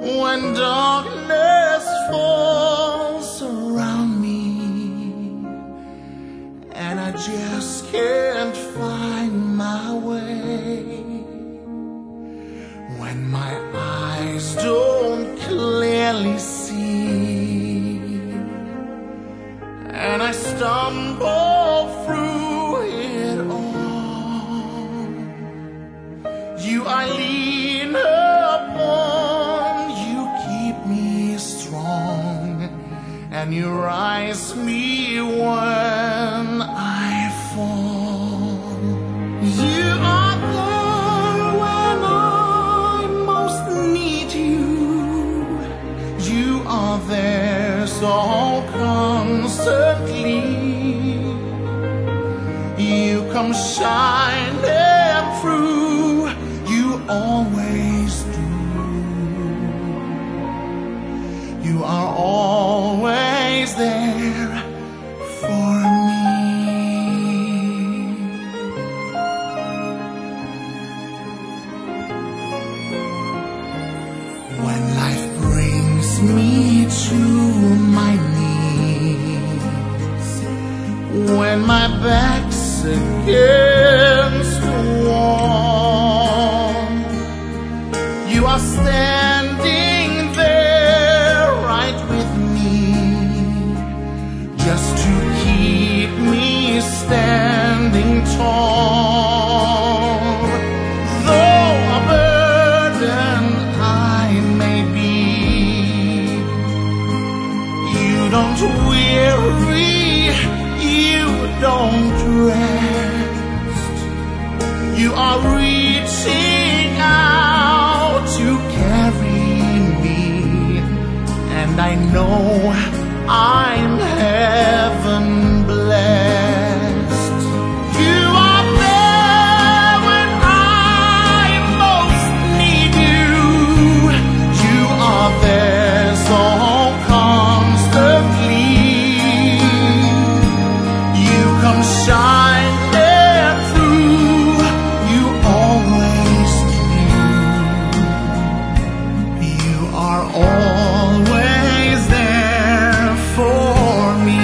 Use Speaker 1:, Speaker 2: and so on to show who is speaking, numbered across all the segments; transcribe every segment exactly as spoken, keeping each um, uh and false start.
Speaker 1: when darkness falls around me and I just can't find my way, when my eyes don't clearly see and I stumble through it all, you I lean upon, you keep me strong, and you rise me when I fall. You are there when I most need you. You are there so constantly. You come shining through, you always do. You are always there for me. When life brings me to my knees, when my back's against the wall, you are standing there right with me, just to keep me standing tall. Though a burden I may be, you don't weary, you don't rest. You are reaching out to carry me, and I know I'm heaven blessed. You are there when I most need you. You are there so constantly. You come shining through, you always do. You are always there for me.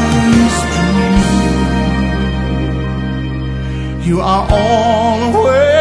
Speaker 1: You are always